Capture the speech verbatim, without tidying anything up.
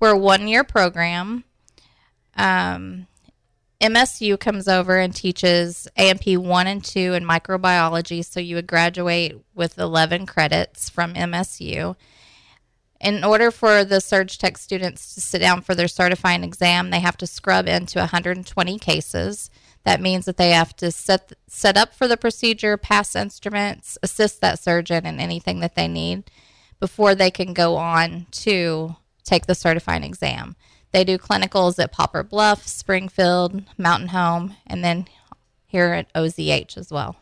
We're a one-year program. Um, M S U comes over and teaches A M P one and two in microbiology, so you would graduate with eleven credits from M S U. In order for the Surg Tech students to sit down for their certifying exam, they have to scrub into one hundred twenty cases. That means that they have to set set up for the procedure, pass instruments, assist that surgeon in anything that they need before they can go on to take the certifying exam. They do clinicals at Poplar Bluff, Springfield, Mountain Home, and then here at O Z H as well.